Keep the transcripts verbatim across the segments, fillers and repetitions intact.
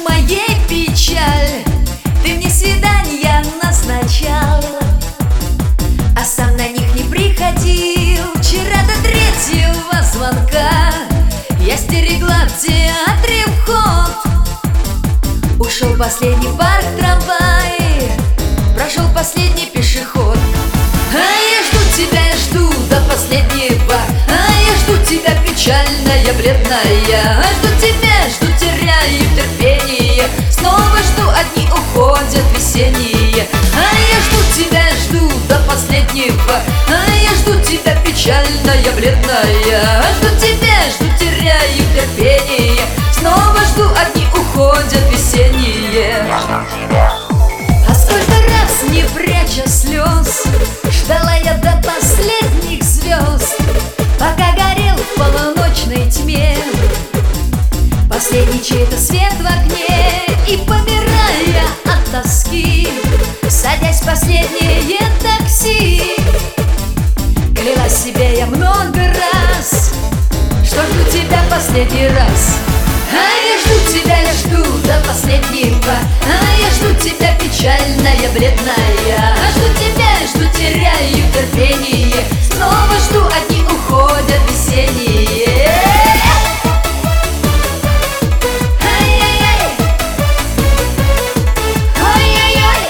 моей печаль. Ты мне свидания назначал, а сам на них не приходил. Вчера до третьего звонка я стерегла в театре вход. Ушел последний парк трамвай, прошел последний пешеход. А я жду тебя, я жду до последнего, а я жду тебя, печальная, бледная. Жду тебя, жду, теряю терпение, снова жду, одни уходят весенние. А я жду тебя, жду до последнего, а я жду тебя, печальная, бледная. Жду тебя, жду, теряю терпение, снова жду, одни уходят весенние. А сколько раз, не пряча слез, ждала я до последних звезд, пока горел в полуночной тьме последний чей-то свет в окне. И помирая от тоски, садясь в последнее такси, клялась себе я много раз, что жду тебя последний раз. А я жду тебя, я жду до последнего, а я жду тебя, печальная, бледная. Жду тебя, жду, теряю терпение, снова жду, одни уходят весенние. Ай-яй-яй, ой-яй-яй,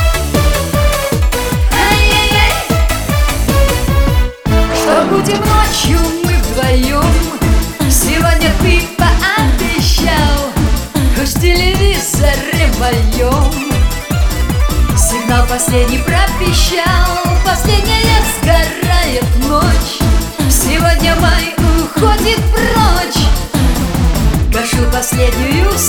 ай-яй-яй. Что будем ночью мы вдвоем, сегодня ты пообещал, хоть в телевизоре моем сигнал последний пропищал. Последняя сгорает ночь, сегодня май уходит прочь. Гашу последнюю